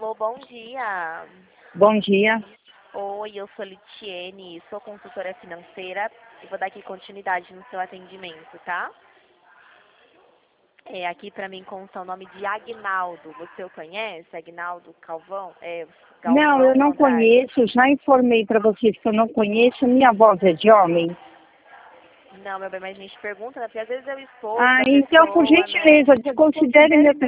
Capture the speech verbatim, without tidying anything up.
Alô, bom dia. Bom dia. Oi, eu sou Litiene, sou consultora financeira e vou dar aqui continuidade no seu atendimento, tá? É, aqui para mim consta o nome de Agnaldo. Você o conhece? Agnaldo Calvão? É, Não, Galvão eu não Andrade? conheço. Já informei para vocês que eu não conheço. Minha voz é de homem. Não, meu bem, mas a gente pergunta, né? Porque às vezes eu estou Ah, da então, por pessoa, né? gentileza, desconsidere meu